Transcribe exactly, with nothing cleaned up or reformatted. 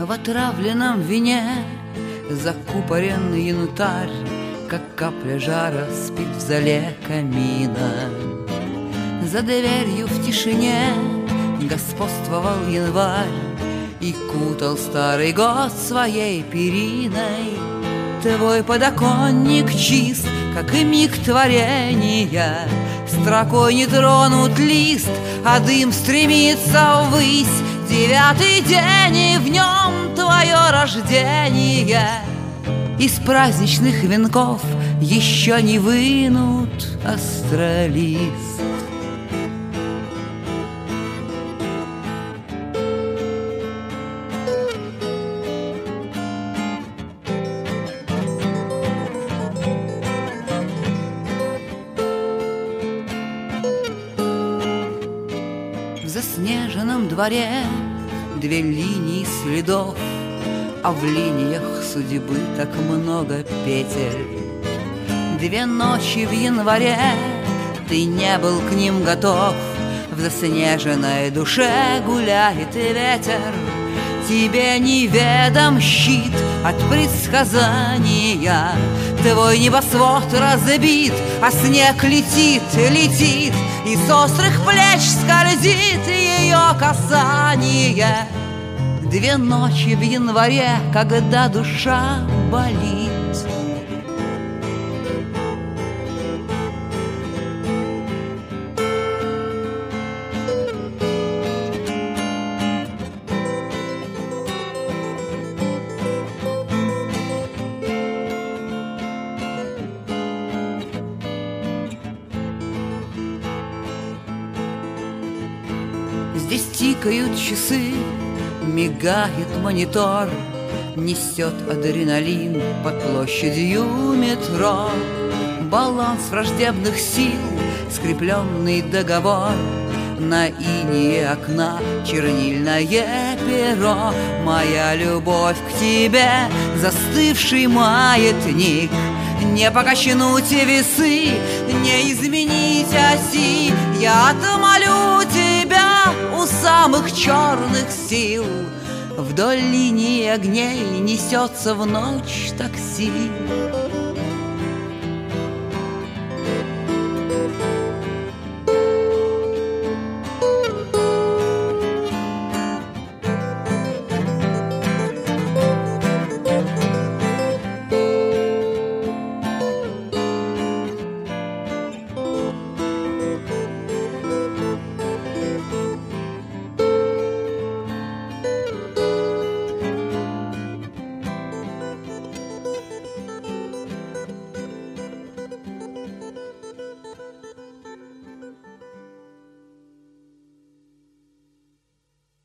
В отравленном вине закупорен янтарь, как капля жара спит в зале камина. За дверью в тишине господствовал январь и кутал старый год своей периной. Твой подоконник чист, как и миг творения, строкой не тронут лист, а дым стремится ввысь. Девятый день, и в нем твое рождение. Из праздничных венков еще не вынут астролист. В заснеженном дворе две линии следов, а в линиях судьбы так много петель. Две ночи в январе ты не был к ним готов, в заснеженной душе гуляет ветер. Тебе неведом щит от предсказания, твой небосвод разбит, а снег летит, летит, и с острых плеч скользит ее касание. Две ночи в январе, когда душа болит. Здесь тикают часы, мигает монитор, несет адреналин под площадью метро. Баланс враждебных сил, скрепленный договор, на инее окна чернильное перо. Моя любовь к тебе, застывший маятник, не покачнуть весы, не изменить оси. Я отмолю тебя у самых черных сил. Вдоль линии огней несется в ночь такси.